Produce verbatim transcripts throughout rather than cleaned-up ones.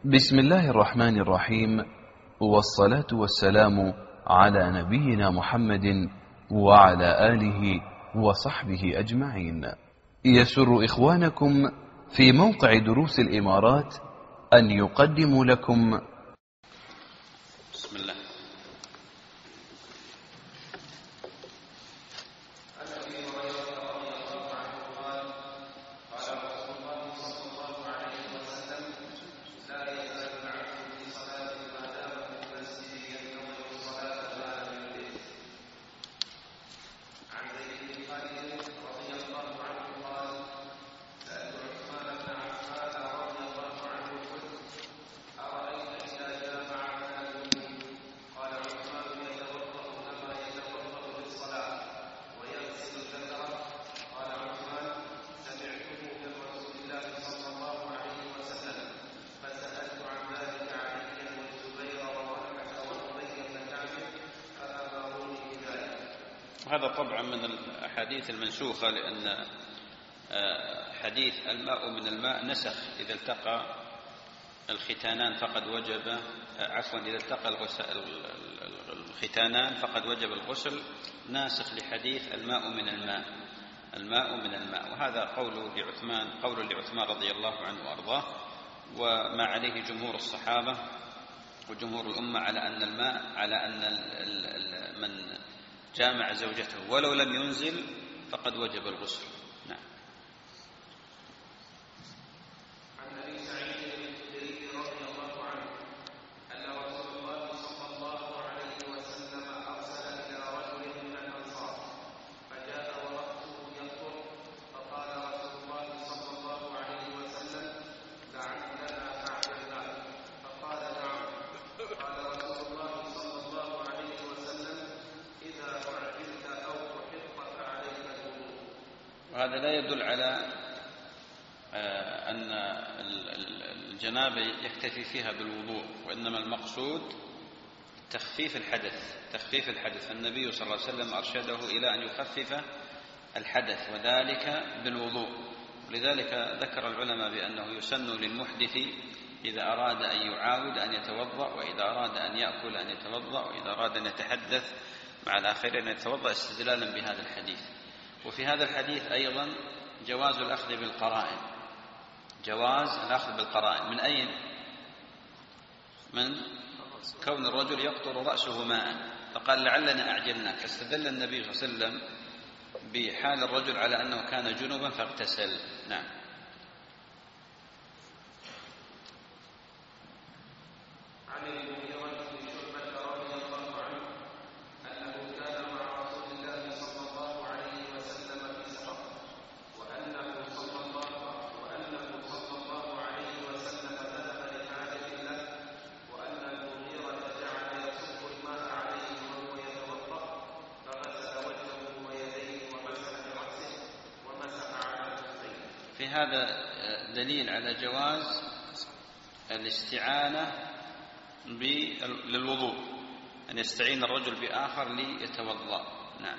بسم الله الرحمن الرحيم، والصلاة والسلام على نبينا محمد وعلى آله وصحبه أجمعين. يسر إخوانكم في موقع دروس الإمارات أن يقدموا لكم بسم الله. هذا طبعا من الأحاديث المنسوخة، لأن حديث الماء من الماء نسخ إذا التقى الختانان فقد وجب عفوا إذا التقى الختانان فقد وجب الغسل، ناسخ لحديث الماء من الماء الماء من الماء. وهذا قول لعثمان قول لعثمان رضي الله عنه وأرضاه، وما عليه جمهور الصحابة وجمهور الأمة على أن الماء على أن من جامع زوجته ولو لم ينزل فقد وجب الغسل. نعم. عن أبي سعيد الخدري رضي الله عنه أن رسول الله صلى الله عليه وسلم أرسل إلى رجل من الأنصار فجاء ورأسه ينظر، فقال رسول الله صلى الله عليه وسلم: لعلنا أعجلنا. فقال: نعم. قال رسول الله صلى الله عليه وسلم: إذا أعجلت أو أحط فعليك الوضوء. وهذا لا يدل على أن الجنابة يكتفي فيها بالوضوء، وإنما المقصود تخفيف الحدث تخفيف الحدث النبي صلى الله عليه وسلم أرشده إلى أن يخفف الحدث وذلك بالوضوء. ولذلك ذكر العلماء بأنه يسن للمحدث إذا أراد أن يعاود أن يتوضأ، وإذا أراد أن يأكل أن يتوضأ، وإذا أراد أن يتحدث مع الآخرين أن يتوضأ، استدلالا بهذا الحديث. وفي هذا الحديث أيضا جواز الأخذ بالقرائن جواز الأخذ بالقرائن من أين؟ من كون الرجل يقطر رأسه ماء، فقال لعلنا أعجلنا، فاستدل النبي صلى الله عليه وسلم بحال الرجل على أنه كان جنبا فاغتسل. نعم. في هذا دليل على جواز الاستعانة للوضوء، أن يستعين الرجل بآخر ليتوضأ. نعم.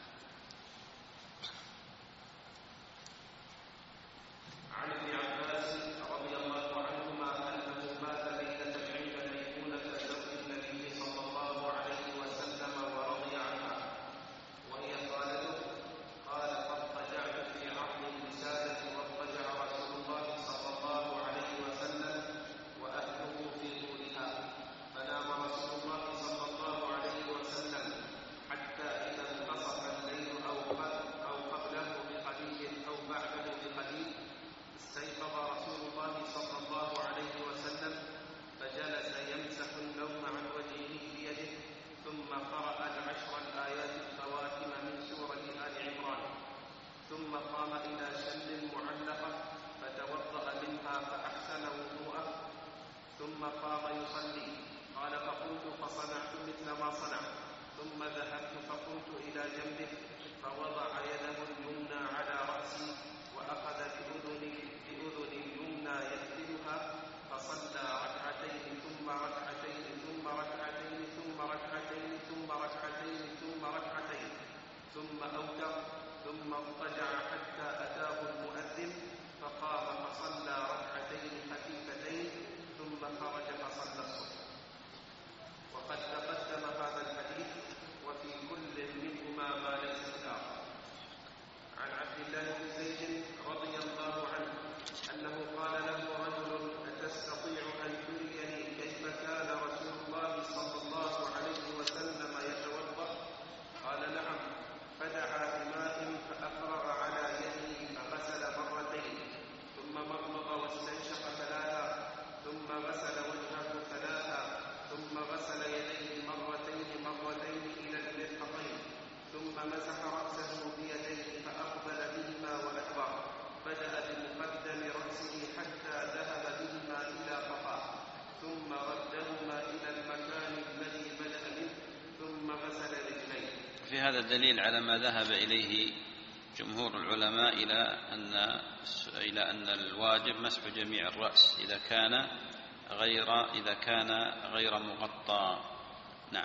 عن ابن عباس رضي الله عنهما أنه مات ليلة عند ميمونة زوج النبي صلى الله عليه وسلم ورضي عنها، وهي قالت: قال: فاضطجعت في عرض الوسادة واضطجع رسول الله صلى الله عليه وسلم وأهله في طولها، فنام رسول الله صلى الله عليه وسلم حتى إذا انتصف الليل أو قبله بقليل أو بعده بقليل استيقظ رسول الله صلى الله عليه وسلم فجلس يمسح النوم عن وجهه بيده، ثم قرأ العشر الآيات الخواتم من سورة آل عمران، ثم قام إلى شمل معلقة فتوضأ منها فأحسن وضوءه، ثم قام يصلي. قال: فقلت فصنعت مثل ما صنع، ثم ذهبت فقمت إلى جنبه فوضع يده اليمنى على رأسي وأخذ بأذني بأذن اليمنى يفتلها، فصلى ركعتين ثم ركعتين ثم ركعتين ثم ركعتين ثم ركعتين ثم ركعتين ثم أوتر، ثم اضطجع حتى أتاه المؤذن فقام فصلى ركعتين خفيفتين، ثم في هذا الدليل على ما ذهب إليه جمهور العلماء إلى أن إلى أن الواجب مسح جميع الرأس إذا كان غير إذا كان غير مغطى. نعم.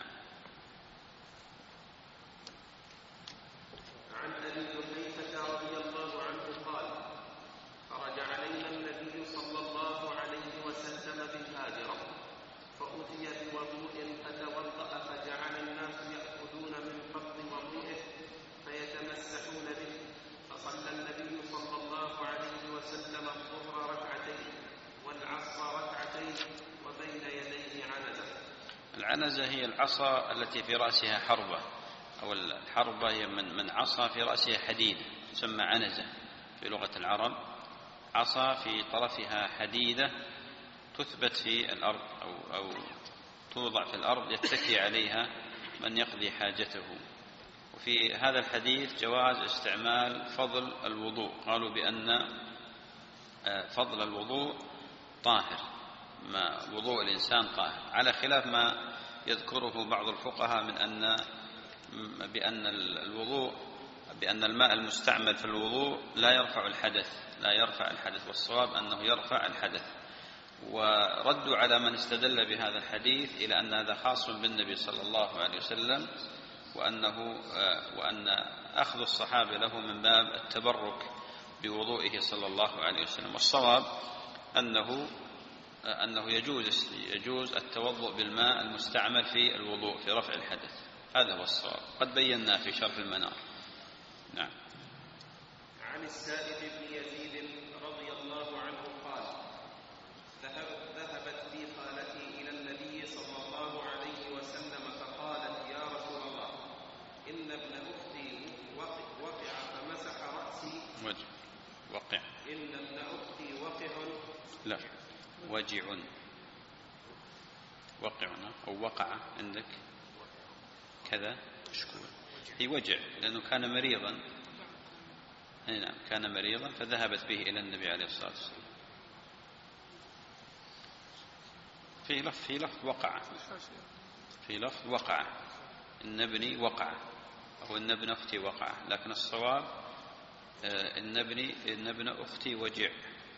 عن أبي حنيفة رضي الله عنه قال: خرج علينا النبي صلى الله عليه وسلم بالهاجرة فأتي بوضوء فتوضأ فجعل الناس يأخذون من فضل وضوئه فيتمسحون به، فصلى النبي صلى الله عليه وسلم الظهر ركعتين والعصر ركعتين وبين يديه عنزة. العنزة هي العصا التي في رأسها حربة، أو الحربة هي من من عصا في رأسها حديد، تسمى عنزة في لغة العرب. عصا في طرفها حديدة تثبت في الأرض أو أو توضع في الأرض يتكي عليها من يقضي حاجته. وفي هذا الحديث جواز استعمال فضل الوضوء، قالوا بأن فضل الوضوء طاهر، ما وضوء الإنسان طاهر، على خلاف ما يذكره بعض الفقهاء من أن بأن الوضوء بأن الماء المستعمل في الوضوء لا يرفع الحدث لا يرفع الحدث والصواب أنه يرفع الحدث. وردوا على من استدل بهذا الحديث إلى أن هذا خاص بالنبي صلى الله عليه وسلم، وأنه وأن أخذ الصحابة له من باب التبرك بوضوئه صلى الله عليه وسلم. والصواب أنه أنه يجوز يجوز التوضؤ بالماء المستعمل في الوضوء في رفع الحدث، هذا هو الصواب، قد بينا في شرح المنار. نعم. عن السائب بن يزيد رضي الله عنه قال: ذهبت بي خالتي إلى النبي صلى الله عليه وسلم فقالت: يا رسول الله، إن ابن أختي وقع فمسح رأسي. وجع وقع إن ابن أختي وقع لا وجع وقع أو وقع عندك كذا مشكور، هي وجع لأنه كان مريضا. نعم كان مريضا فذهبت به إلى النبي عليه الصلاة والسلام. في لفظ في لفظ وقع في لفظ وقع إن ابني وقع أو إن ابن أختي وقع، لكن الصواب إن ابني إن ابن أختي وجع.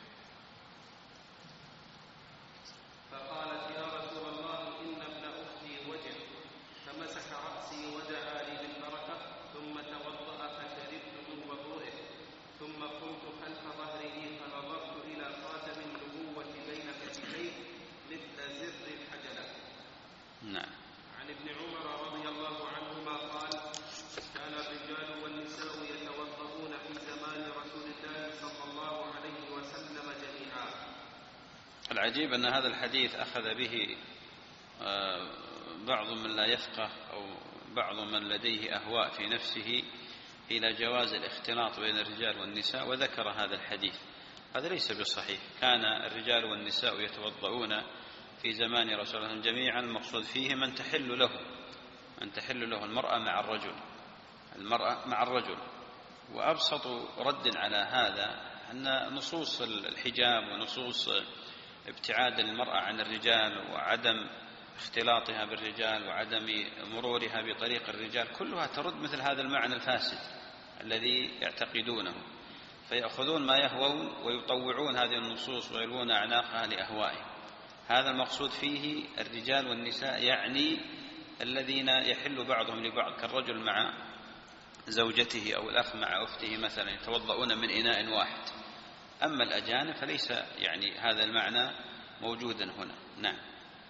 فقالت: يا رسول الله، إن ابن أختي وجع، فمسح رأسي ودعا لي بالبركة، ثم توضأ فشربت من وضوئه، ثم قمت خلف ظهره فنظرت إلى خاتم النبوة بين كتفيه مثل زر الحجلة. نعم. عن ابن عمر رضي الله عنهما قال: كان الرجال والنساء يتوضؤون في زمان رسول الله صلى الله عليه وسلم جميعا. العجيب أن هذا الحديث أخذ به بعض من لا يفقه أو بعض من لديه أهواء في نفسه إلى جواز الاختلاط بين الرجال والنساء، وذكر هذا الحديث. هذا ليس بصحيح. كان الرجال والنساء يتوضؤون في زمان رسول الله جميعا، المقصود فيه من تحل له من تحل له المرأة مع الرجل المرأة مع الرجل. وأبسط رد على هذا أن نصوص الحجاب ونصوص ابتعاد المرأة عن الرجال وعدم اختلاطها بالرجال وعدم مرورها بطريق الرجال كلها ترد مثل هذا المعنى الفاسد الذي يعتقدونه، فيأخذون ما يهوون ويطوعون هذه النصوص ويلوون أعناقها لأهوائهم. هذا المقصود فيه الرجال والنساء، يعني الذين يحل بعضهم لبعض كالرجل مع زوجته أو الأخ مع أخته مثلا، يتوضؤون من إناء واحد. أما الأجانب فليس يعني هذا المعنى موجودا هنا. نعم.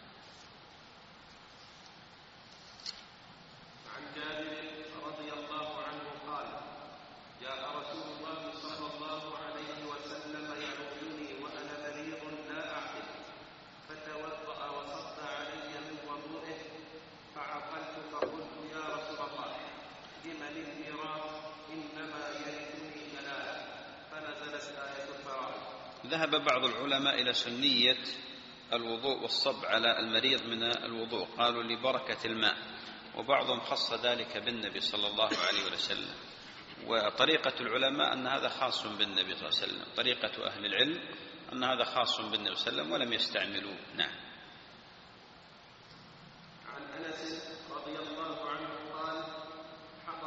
عن جابر رضي الله عنه قال: جاء رسول الله صلى الله عليه وسلم يعودني وأنا مريض لا أعقل، فتوضأ وصب علي من وضوئه، فعقلت فقلت: يا رسول الله، لمن الميراث؟ إنما يرثني كلالة. فنزلت آية الفرائض. ذهب بعض العلماء إلى سنية الوضوء والصب على المريض من الوضوء، قالوا لبركة الماء، وبعضهم خص ذلك بالنبي صلى الله عليه وسلم. وطريقة العلماء أن هذا خاص بالنبي صلى الله عليه وسلم، طريقة أهل العلم أن هذا خاص بالنبي صلى الله عليه وسلم ولم يستعملوه. نعم. عن أنس رضي الله عنه قال: حضر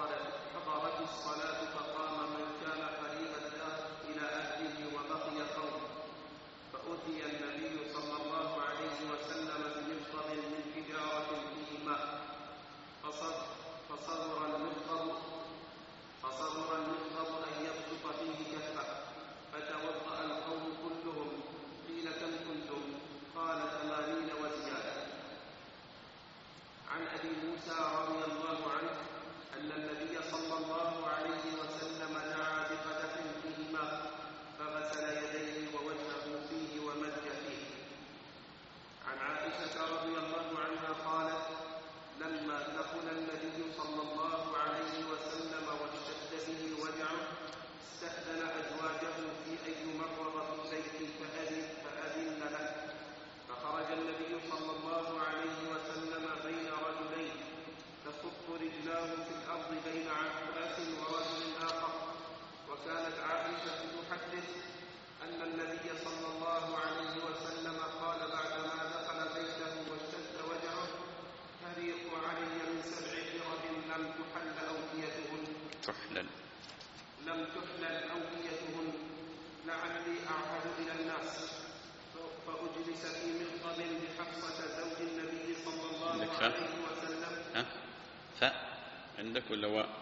عائشة رضي الله عنها قالت لما دخل النبي صلى الله عليه وسلم واشتد به وجعه استأذن أزواجه في أي مرض في البيت فأذن, فأذن له، فخرج النبي صلى الله عليه وسلم بين رجلين تصب رجلاه في الأرض بين عباس ورجل آخر. وكانت عائشة تحدث أن النبي صلى الله عليه وسلم قال بعدما دخل بيته واشتد وجعه فريق علي من سبع فرق لم تحل أوفيتهن تحلل لم تحلل أوفيتهن لعلي أعهد إلى الناس فأجلس في مرقب بحفصة زوج النبي صلى الله عليه وسلم. ها؟ ف عندك ولا و؟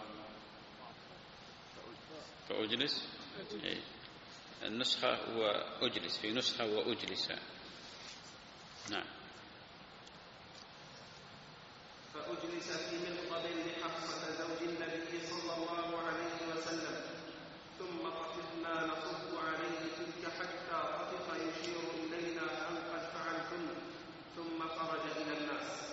فأجلس إيه. النسخة وأجلس، في نسخة وأجلس. نعم. فأجلس في مرقب بحفصة زوج النبي صلى الله عليه وسلم ثم طفقنا نصب عليه تلك حتى طفق يشير إلينا أن قد فعلتن ثم خرج إلى الناس.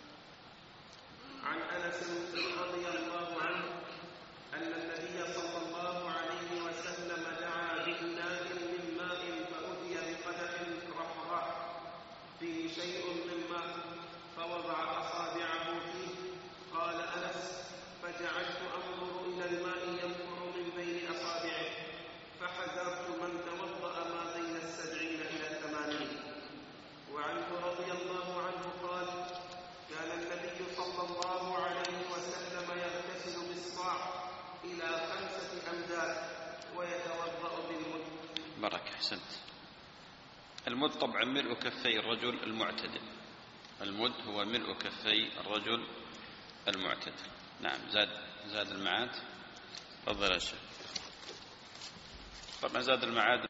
عن أنس رضي الله عنه أن النبي صلى الله عليه وسلم دعا بإناء من ماء فأتي بقدح رحراح فيه شيء من ماء فوضع أصابعه فيه. قال أنس فجعلت أنظر إلى الماء ينبع من بين أصابعه فحذرت من توضأ ما بين السبعين إلى الثمانين. وعنه رضي الله عنه قال كان النبي صلى الله عليه وسلم يغتسل بالصاع إلى خمسة أمداد ويتوضأ بالمد. بركة، أحسنت. المد طبعا ملء كفي الرجل المعتدل، المد هو ملء كفي الرجل المعتدل. نعم. زاد زاد المعاد. تفضل يا شيخ. طبعا زاد المعاد